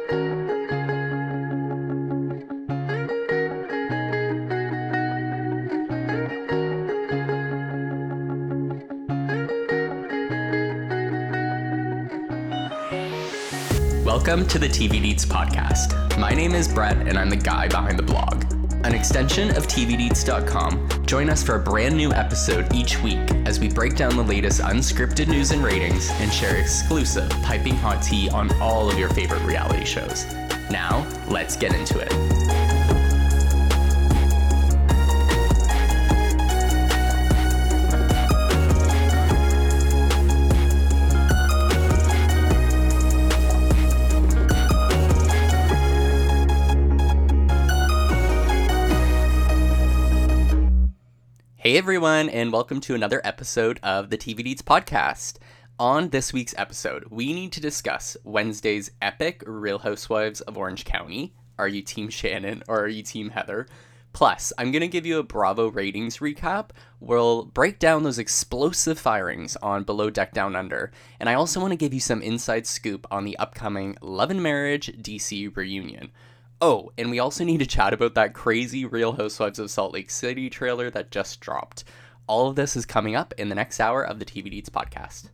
Welcome to the TV Deets podcast. My name is Brett, and I'm the guy behind the blog. An extension of TVDeets.com, join us for a brand new episode each week as we break down the latest unscripted news and ratings and share exclusive piping hot tea on all of your favorite reality shows. Now, let's get into it. Hey everyone, and welcome to another episode of the TV Deets podcast. On this week's episode, we need to discuss Wednesday's epic Real Housewives of Orange County. Are you Team Shannon or are you Team Heather? Plus, I'm going to give you a Bravo ratings recap. We'll break down those explosive firings on Below Deck Down Under. And I also want to give you some inside scoop on the upcoming Love and Marriage DC reunion. Oh, and we also need to chat about that crazy Real Housewives of Salt Lake City trailer that just dropped. All of this is coming up in the next hour of the TV Deets podcast.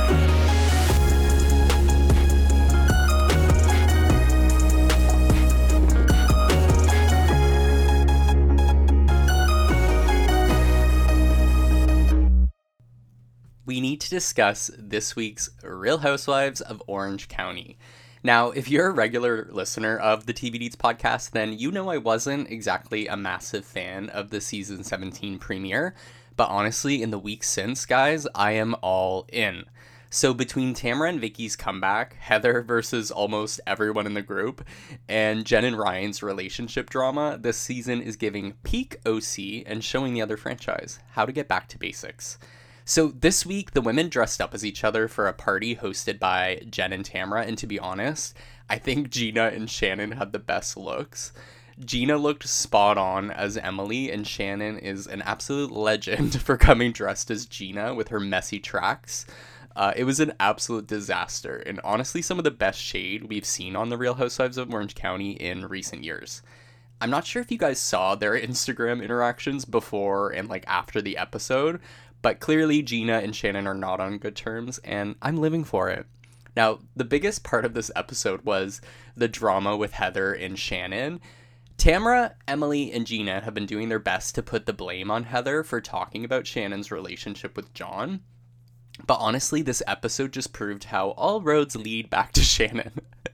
We need to discuss this week's Real Housewives of Orange County. Now, if you're a regular listener of the TV Deets podcast, then you know I wasn't exactly a massive fan of the season 17 premiere, but honestly, in the weeks since, guys, I am all in. So between Tamara and Vicky's comeback, Heather versus almost everyone in the group, and Jen and Ryan's relationship drama, this season is giving peak OC and showing the other franchise how to get back to basics. So this week, the women dressed up as each other for a party hosted by Jen and Tamara, and to be honest, I think Gina and Shannon had the best looks. Gina looked spot on as Emily, and Shannon is an absolute legend for coming dressed as Gina with her messy tracks. It was an absolute disaster, and honestly some of the best shade we've seen on the Real Housewives of Orange County in recent years. I'm not sure if you guys saw their Instagram interactions before and after the episode, but clearly Gina and Shannon are not on good terms, and I'm living for it. Now, the biggest part of this episode was the drama with Heather and Shannon. Tamara, Emily, and Gina have been doing their best to put the blame on Heather for talking about Shannon's relationship with John. But honestly, this episode just proved how all roads lead back to Shannon.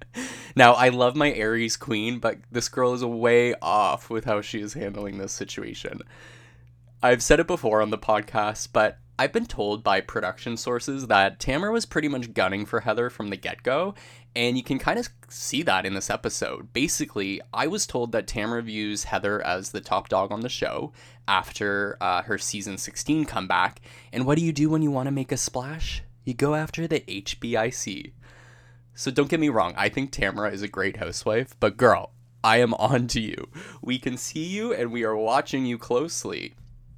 Now, I love my Aries queen, but this girl is way off with how she is handling this situation. I've said it before on the podcast, but I've been told by production sources that Tamara was pretty much gunning for Heather from the get-go, and you can kind of see that in this episode. Basically, I was told that Tamara views Heather as the top dog on the show after her season 16 comeback, and what do you do when you want to make a splash? You go after the HBIC. So don't get me wrong, I think Tamara is a great housewife, but girl, I am on to you. We can see you and we are watching you closely.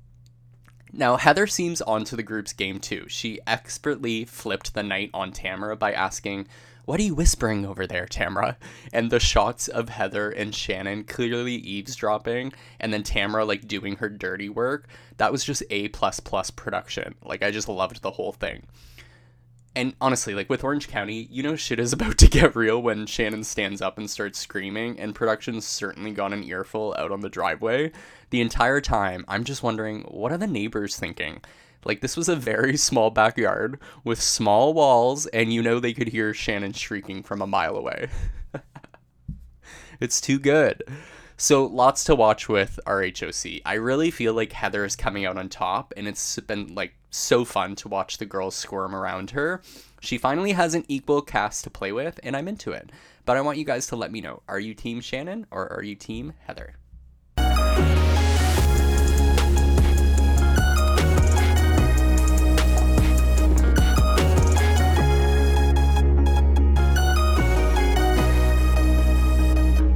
Now, Heather seems onto the group's game too. She expertly flipped the night on Tamara by asking, "What are you whispering over there, Tamara?" And the shots of Heather and Shannon clearly eavesdropping, and then Tamara doing her dirty work, that was just A++ production. I just loved the whole thing. And honestly, with Orange County, shit is about to get real when Shannon stands up and starts screaming, and production's certainly got an earful out on the driveway. The entire time, I'm just wondering, what are the neighbors thinking? This was a very small backyard with small walls, and they could hear Shannon shrieking from a mile away. It's too good. So lots to watch with RHOC. I really feel like Heather is coming out on top, and it's been so fun to watch the girls squirm around her. She finally has an equal cast to play with, and I'm into it. But I want you guys to let me know, are you Team Shannon or are you Team Heather?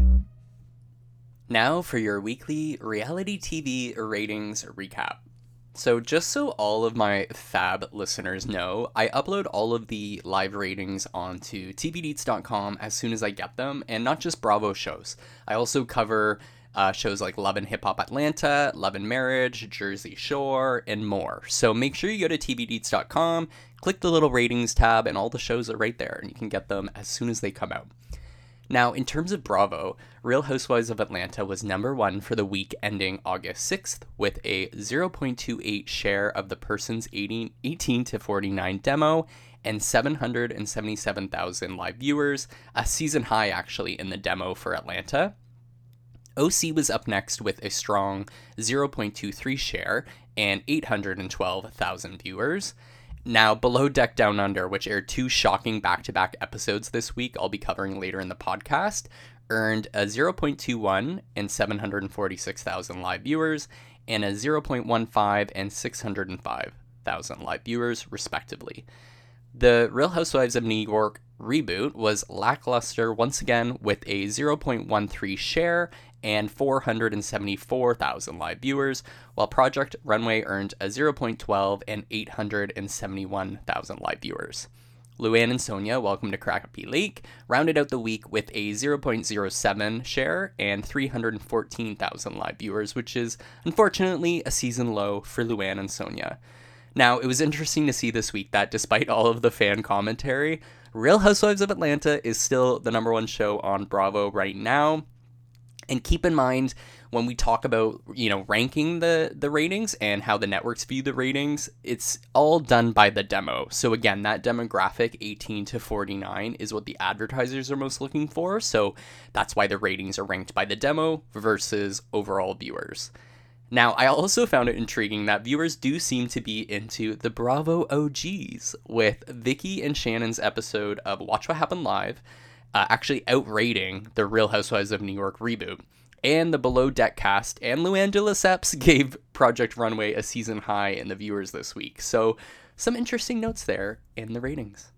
Now for your weekly reality TV ratings recap. So just so all of my fab listeners know, I upload all of the live ratings onto tvdeets.com as soon as I get them, and not just Bravo shows. I also cover shows like Love and Hip Hop Atlanta, Love and Marriage, Jersey Shore, and more. So make sure you go to tvdeets.com, click the little ratings tab, and all the shows are right there, and you can get them as soon as they come out. Now, in terms of Bravo, Real Housewives of Atlanta was number 1 for the week ending August 6th with a 0.28 share of the person's 18 to 49 demo and 777,000 live viewers, a season high actually in the demo for Atlanta. OC was up next with a strong 0.23 share and 812,000 viewers. Now, Below Deck Down Under, which aired 2 shocking back-to-back episodes this week, I'll be covering later in the podcast, earned a 0.21 and 746,000 live viewers, and a 0.15 and 605,000 live viewers, respectively. The Real Housewives of New York reboot was lackluster once again with a 0.13 share and 474,000 live viewers, while Project Runway earned a 0.12 and 871,000 live viewers. Luann and Sonia, Welcome to Crappy Lake, rounded out the week with a 0.07 share and 314,000 live viewers, which is unfortunately a season low for Luann and Sonia. Now, it was interesting to see this week that despite all of the fan commentary, Real Housewives of Atlanta is still the number 1 show on Bravo right now. And keep in mind, when we talk about, ranking the ratings and how the networks view the ratings, it's all done by the demo. So again, that demographic 18 to 49 is what the advertisers are most looking for. So that's why the ratings are ranked by the demo versus overall viewers. Now, I also found it intriguing that viewers do seem to be into the Bravo OGs, with Vicky and Shannon's episode of Watch What Happened Live actually outrating the Real Housewives of New York reboot. And the Below Deck cast and Luann de Lesseps gave Project Runway a season high in the viewers this week. So some interesting notes there in the ratings.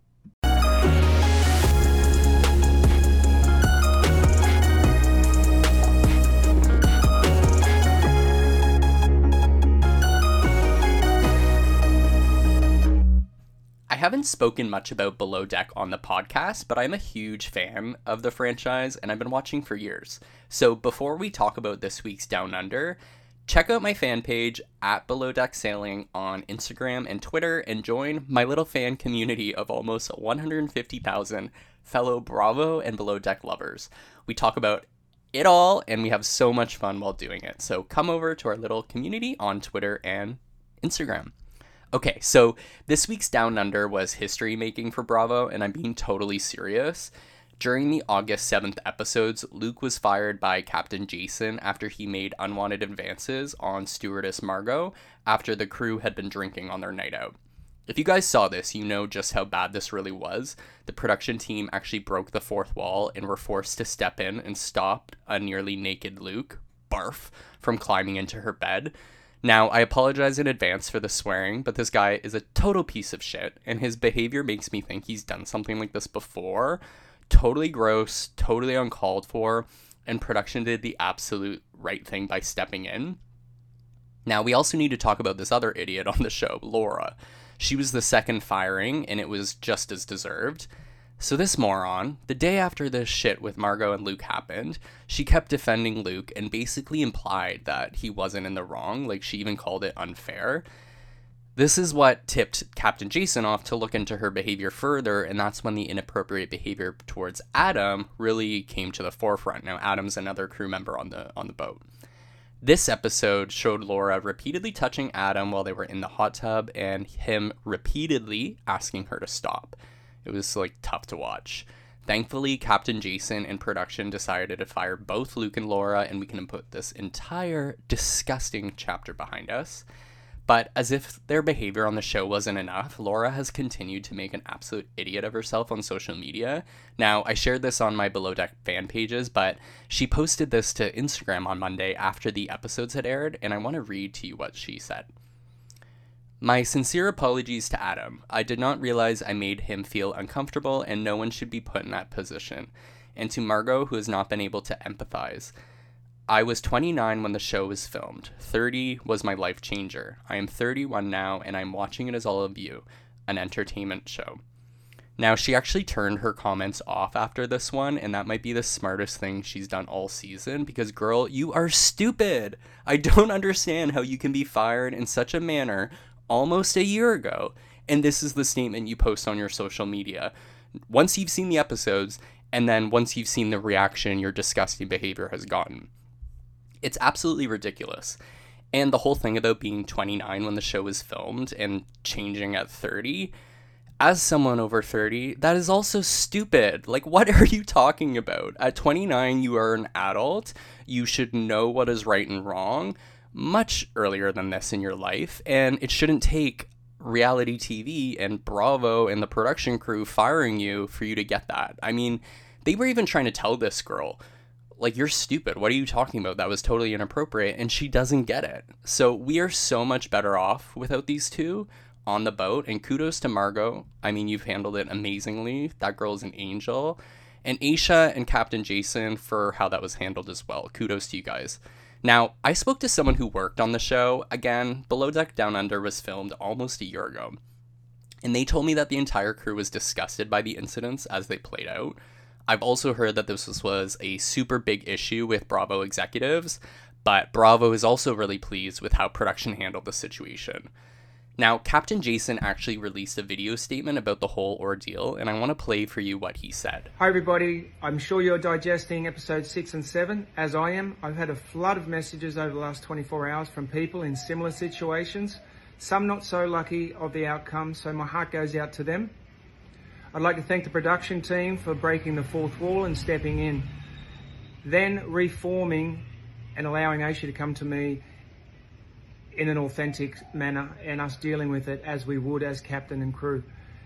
I haven't spoken much about Below Deck on the podcast, but I'm a huge fan of the franchise and I've been watching for years. So before we talk about this week's Down Under, check out my fan page at Below Deck Sailing on Instagram and Twitter and join my little fan community of almost 150,000 fellow Bravo and Below Deck lovers. We talk about it all and we have so much fun while doing it. So come over to our little community on Twitter and Instagram. Okay, so this week's Down Under was history making for Bravo, and I'm being totally serious. During the August 7th episodes, Luke was fired by Captain Jason after he made unwanted advances on stewardess Margot after the crew had been drinking on their night out. If you guys saw this, you know just how bad this really was. The production team actually broke the fourth wall and were forced to step in and stop a nearly naked Luke, barf, from climbing into her bed. Now, I apologize in advance for the swearing, but this guy is a total piece of shit, and his behavior makes me think he's done something like this before. Totally gross, totally uncalled for, and production did the absolute right thing by stepping in. Now, we also need to talk about this other idiot on the show, Laura. She was the second firing, and it was just as deserved. So this moron, the day after this shit with Margot and Luke happened, she kept defending Luke and basically implied that he wasn't in the wrong, like she even called it unfair. This is what tipped Captain Jason off to look into her behavior further, and that's when the inappropriate behavior towards Adam really came to the forefront. Now, Adam's another crew member on the boat. This episode showed Laura repeatedly touching Adam while they were in the hot tub, and him repeatedly asking her to stop. It was, tough to watch. Thankfully, Captain Jason and production decided to fire both Luke and Laura, and we can put this entire disgusting chapter behind us. But as if their behavior on the show wasn't enough, Laura has continued to make an absolute idiot of herself on social media. Now, I shared this on my Below Deck fan pages, but she posted this to Instagram on Monday after the episodes had aired, and I want to read to you what she said. My sincere apologies to Adam. I did not realize I made him feel uncomfortable, and no one should be put in that position. And to Margot, who has not been able to empathize. I was 29 when the show was filmed. 30 was my life changer. I am 31 now, and I'm watching it as all of you, an entertainment show. Now, she actually turned her comments off after this one, and that might be the smartest thing she's done all season, because, girl, you are stupid. I don't understand how you can be fired in such a manner almost a year ago, and this is the statement you post on your social media. Once you've seen the episodes, and then once you've seen the reaction your disgusting behavior has gotten. It's absolutely ridiculous. And the whole thing about being 29 when the show was filmed and changing at 30, as someone over 30, that is also stupid. Like, what are you talking about? At 29, you are an adult. You should know what is right and wrong much earlier than this in your life. And it shouldn't take reality TV and Bravo and the production crew firing you for you to get that. I mean, they were even trying to tell this girl, like, you're stupid. What are you talking about? That was totally inappropriate. And she doesn't get it. So we are so much better off without these two on the boat, and kudos to Margot. I mean, you've handled it amazingly. That girl is an angel. And Aisha and Captain Jason for how that was handled as well. Kudos to you guys. Now, I spoke to someone who worked on the show. Again, Below Deck Down Under was filmed almost a year ago. And they told me that the entire crew was disgusted by the incidents as they played out. I've also heard that this was a super big issue with Bravo executives, but Bravo is also really pleased with how production handled the situation. Now, Captain Jason actually released a video statement about the whole ordeal, and I want to play for you what he said. Hi everybody, I'm sure you're digesting episodes 6 and 7, as I am. I've had a flood of messages over the last 24 hours from people in similar situations, some not so lucky of the outcome, so my heart goes out to them. I'd like to thank the production team for breaking the fourth wall and stepping in, then reforming and allowing Aisha to come to me in an authentic manner and us dealing with it as we would as captain and crew.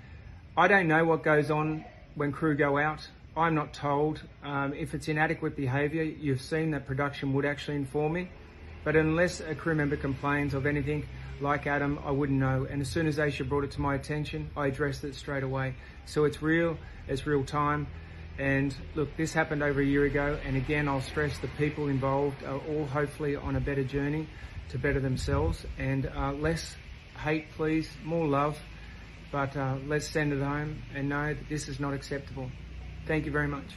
I don't know what goes on when crew go out. I'm not told. If it's inadequate behaviour, you've seen that production would actually inform me. But unless a crew member complains of anything like Adam, I wouldn't know. And as soon as Aisha brought it to my attention, I addressed it straight away. So it's real time. And look, this happened over a year ago. And again, I'll stress the people involved are all hopefully on a better journey to better themselves, and less hate, please, more love, but let's send it home and know that this is not acceptable. Thank you very much.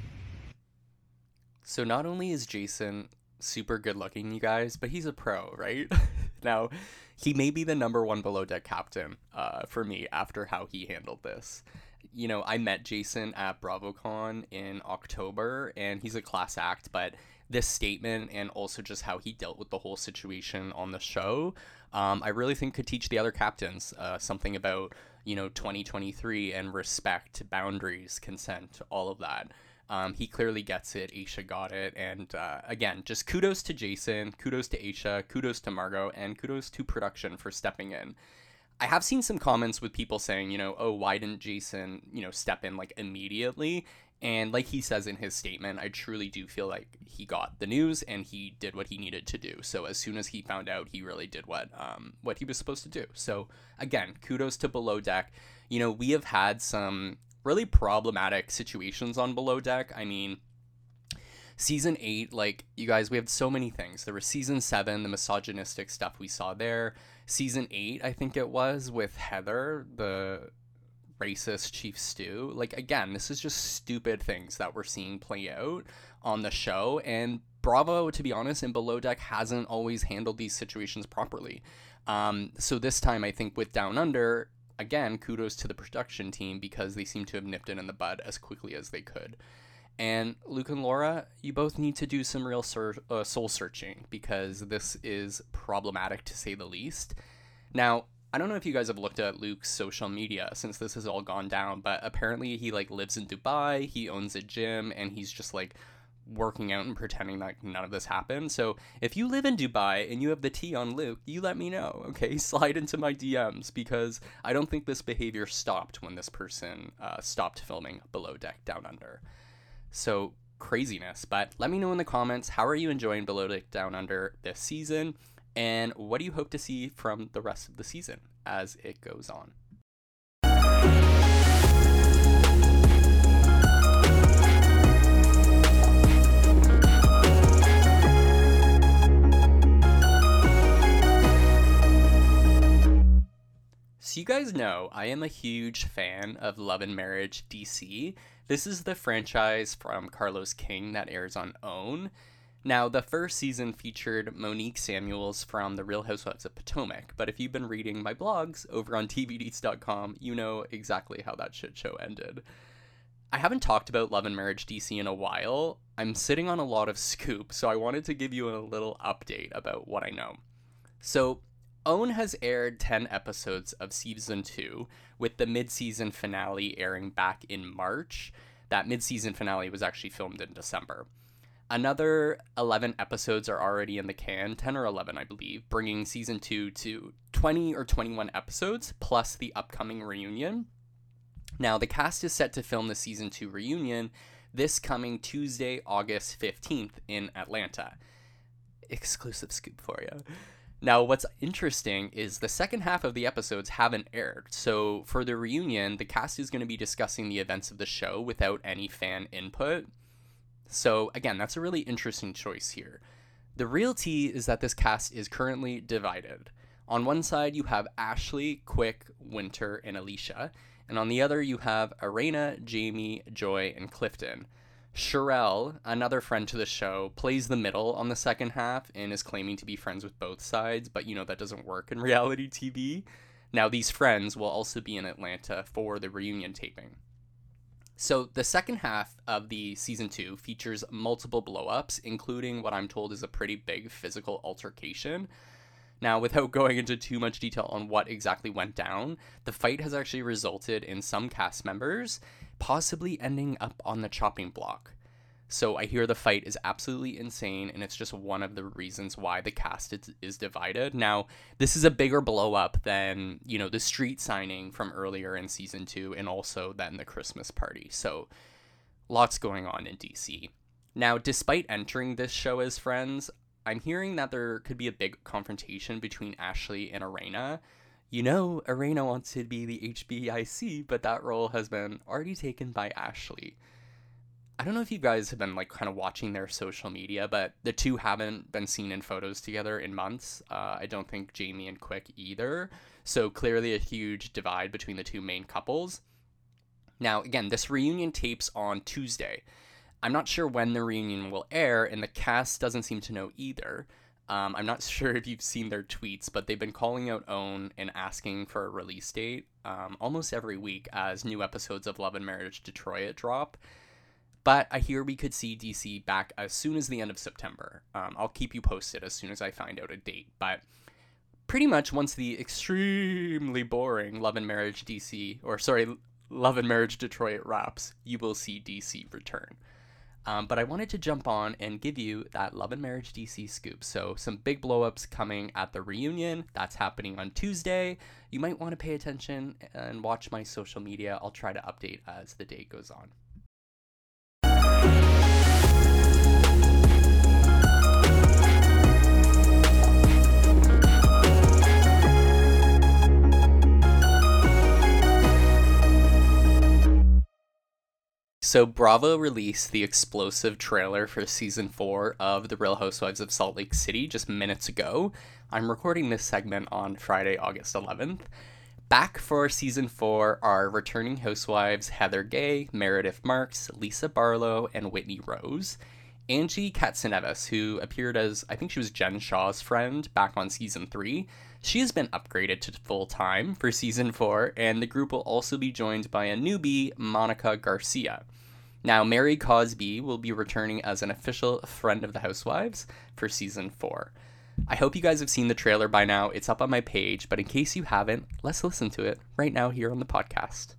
So not only is Jason super good looking, you guys, but he's a pro, right? Now, he may be the number one Below Deck captain for me after how he handled this. You know, I met Jason at BravoCon in October, and he's a class act, but this statement and also just how he dealt with the whole situation on the show, I really think could teach the other captains something about, 2023 and respect, boundaries, consent, all of that. He clearly gets it. Aisha got it. And again, just kudos to Jason, kudos to Aisha, kudos to Margot, and kudos to production for stepping in. I have seen some comments with people saying, oh, why didn't Jason, step in like immediately? And like he says in his statement, I truly do feel like he got the news and he did what he needed to do. So as soon as he found out, he really did what he was supposed to do. So again, kudos to Below Deck. We have had some really problematic situations on Below Deck. I mean, season 8, like, you guys, we have so many things. There was season 7, the misogynistic stuff we saw there. Season 8, I think it was, with Heather, the racist Chief Stew. Like, again, this is just stupid things that we're seeing play out on the show, and Bravo, to be honest, and Below Deck hasn't always handled these situations properly. So this time, I think with Down Under, again, kudos to the production team because they seem to have nipped it in the bud as quickly as they could. And Luke and Laura, you both need to do some real soul searching because this is problematic to say the least. Now, I don't know if you guys have looked at Luke's social media since this has all gone down, but apparently he lives in Dubai, he owns a gym, and he's just working out and pretending like none of this happened. So if you live in Dubai and you have the tea on Luke, you let me know, okay? Slide into my DMs because I don't think this behavior stopped when this person stopped filming Below Deck Down Under. So craziness, but let me know in the comments, how are you enjoying Below Deck Down Under this season? And what do you hope to see from the rest of the season as it goes on? guys know, I am a huge fan of Love and Marriage DC. This is the franchise from Carlos King that airs on OWN. Now, the first season featured Monique Samuels from The Real Housewives of Potomac, but if you've been reading my blogs over on tvdeets.com, you know exactly how that shit show ended. I haven't talked about Love and Marriage DC in a while. I'm sitting on a lot of scoop, so I wanted to give you a little update about what I know. So, OWN has aired 10 episodes of Season 2, with the mid-season finale airing back in March. That mid-season finale was actually filmed in December. Another 11 episodes are already in the can, 10 or 11, I believe, bringing Season 2 to 20 or 21 episodes, plus the upcoming reunion. Now, the cast is set to film the Season 2 reunion this coming Tuesday, August 15th in Atlanta. Exclusive scoop for you. Now, what's interesting is the second half of the episodes haven't aired. So for the reunion, the cast is going to be discussing the events of the show without any fan input. So again, that's a really interesting choice here. The real tea is that this cast is currently divided. On one side, you have Ashley, Quick, Winter, and Alicia. And on the other, you have Irena, Jamie, Joy, and Clifton. Sherelle, another friend to the show, plays the middle on the second half and is claiming to be friends with both sides, but you know that doesn't work in reality TV. Now, these friends will also be in Atlanta for the reunion taping. So the second half of the Season 2 features multiple blow-ups, including what I'm told is a pretty big physical altercation. Now, without going into too much detail on what exactly went down, the fight has actually resulted in some cast members possibly ending up on the chopping block. So I hear the fight is absolutely insane, and it's just one of the reasons why the cast is divided. Now, this is a bigger blow up than, you know, the street signing from earlier in Season 2, and also then the Christmas party. So lots going on in DC. Now, despite entering this show as friends, I'm hearing that there could be a big confrontation between Ashley and Irena. You know, Irena wants to be the HBIC, but that role has been already taken by Ashley. I don't know if you guys have been like kind of watching their social media, but the two haven't been seen in photos together in months. I don't think Jamie and Quick either. So clearly a huge divide between the two main couples. Now, again, this reunion tapes on Tuesday. I'm not sure when the reunion will air, and the cast doesn't seem to know either. I'm not sure if you've seen their tweets, but they've been calling out OWN and asking for a release date almost every week as new episodes of Love and Marriage Detroit drop. But I hear we could see DC back as soon as the end of September. I'll keep you posted as soon as I find out a date. But pretty much once the extremely boring Love and Marriage Detroit wraps, you will see DC return. But I wanted to jump on and give you that Love and Marriage DC scoop. So some big blow-ups coming at the reunion. That's happening on Tuesday. You might want to pay attention and watch my social media. I'll try to update as the day goes on. So Bravo released the explosive trailer for Season 4 of The Real Housewives of Salt Lake City just minutes ago. I'm recording this segment on Friday, August 11th. Back for Season 4 are returning housewives Heather Gay, Meredith Marks, Lisa Barlow, and Whitney Rose. Angie Katsanevis, who appeared as, I think she was Jen Shaw's friend back on Season 3, she has been upgraded to full-time for Season 4, and the group will also be joined by a newbie, Monica Garcia. Now, Mary Cosby will be returning as an official friend of the Housewives for Season 4. I hope you guys have seen the trailer by now. It's up on my page, but in case you haven't, let's listen to it right now here on the podcast.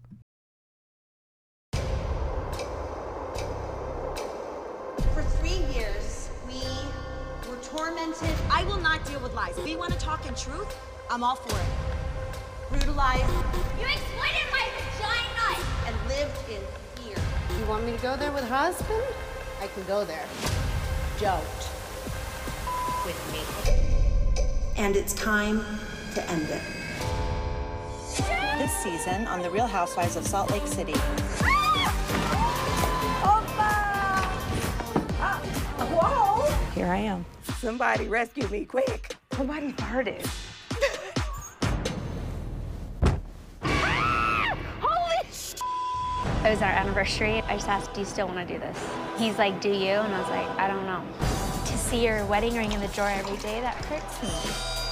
For 3 years, we were tormented. I will not deal with lies. If we want to talk in truth, I'm all for it. Brutalized. You exploited my vagina! And lived in fear. You want me to go there with husband? I can go there. Don't. With me. And it's time to end it. This season on The Real Housewives of Salt Lake City. Whoa! Here I am. Somebody rescue me quick. Somebody farted. It was our anniversary. I just asked, do you still want to do this? He's like, do you? And I was like, I don't know. To see your wedding ring in the drawer every day, that hurts me.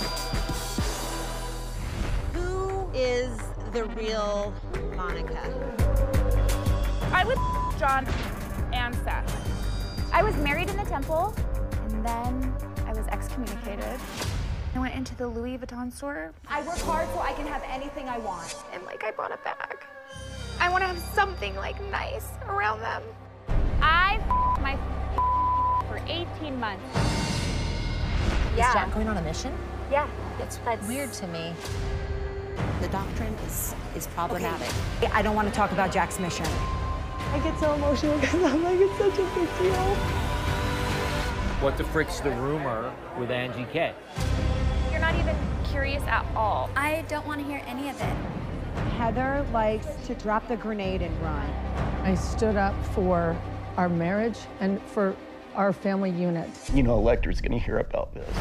Who is the real Monica? I was John and Seth. I was married in the temple, and then I was excommunicated. I went into the Louis Vuitton store. I work hard so I can have anything I want. And I bought a bag. I want to have something nice around them. I my for 18 months. Yeah. Is Jack going on a mission? Yeah. That's weird to me. The doctrine is problematic. I don't want to talk about Jack's mission. I get so emotional because I'm like, it's such a big deal. What the frick's the rumor with Angie K? You're not even curious at all. I don't want to hear any of it. Heather likes to drop the grenade and run. I stood up for our marriage and for our family unit. You know, Electra's gonna hear about this.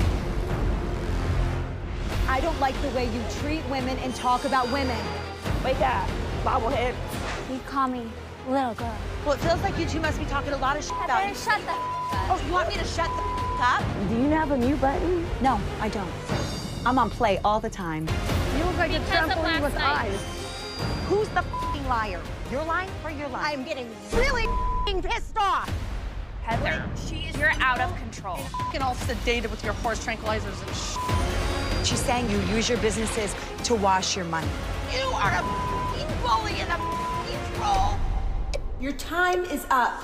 I don't like the way you treat women and talk about women. Wake up, bobblehead. You call me little girl. Well, it feels like you two must be talking a lot of shit about Better it. shut the up. Oh, you want me to shut the up? Do you have a mute button? No, I don't. I'm on play all the time. You look like a Because of trampoline last with night. eyes. Who's the f***ing liar? You're lying or you're lying? I'm getting really f***ing pissed off. Heather, you're out of control. Fucking all sedated with your horse tranquilizers and shit. She's saying you use your businesses to wash your money. You are a f***ing bully and a f***ing troll. Your time is up.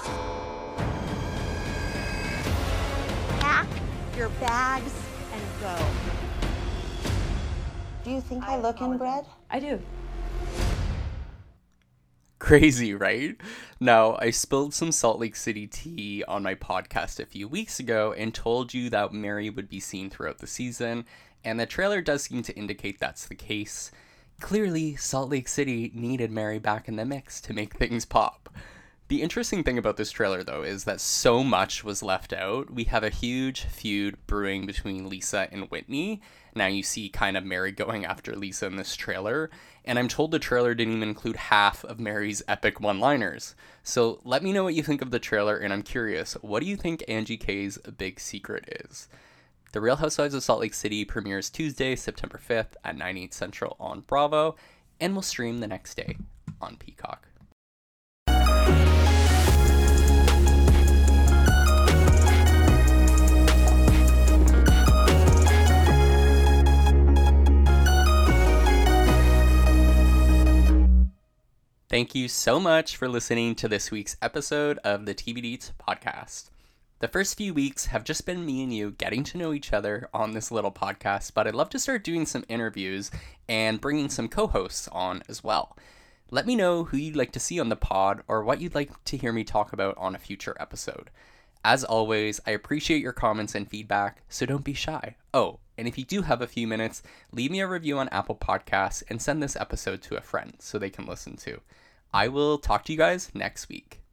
Pack your bags and go. Do you think I look inbred? I do. Crazy, right? Now, I spilled some Salt Lake City tea on my podcast a few weeks ago and told you that Mary would be seen throughout the season, and the trailer does seem to indicate that's the case. Clearly, Salt Lake City needed Mary back in the mix to make things pop. The interesting thing about this trailer, though, is that so much was left out. We have a huge feud brewing between Lisa and Whitney. Now you see kind of Mary going after Lisa in this trailer, and I'm told the trailer didn't even include half of Mary's epic one-liners. So let me know what you think of the trailer, and I'm curious, what do you think Angie K's big secret is? The Real Housewives of Salt Lake City premieres Tuesday, September 5th at 9/8 Central on Bravo, and will stream the next day on Peacock. Thank you so much for listening to this week's episode of the TBDs podcast. The first few weeks have just been me and you getting to know each other on this little podcast, but I'd love to start doing some interviews and bringing some co-hosts on as well. Let me know who you'd like to see on the pod or what you'd like to hear me talk about on a future episode. As always, I appreciate your comments and feedback, so don't be shy. Oh, and if you do have a few minutes, leave me a review on Apple Podcasts and send this episode to a friend so they can listen too. I will talk to you guys next week.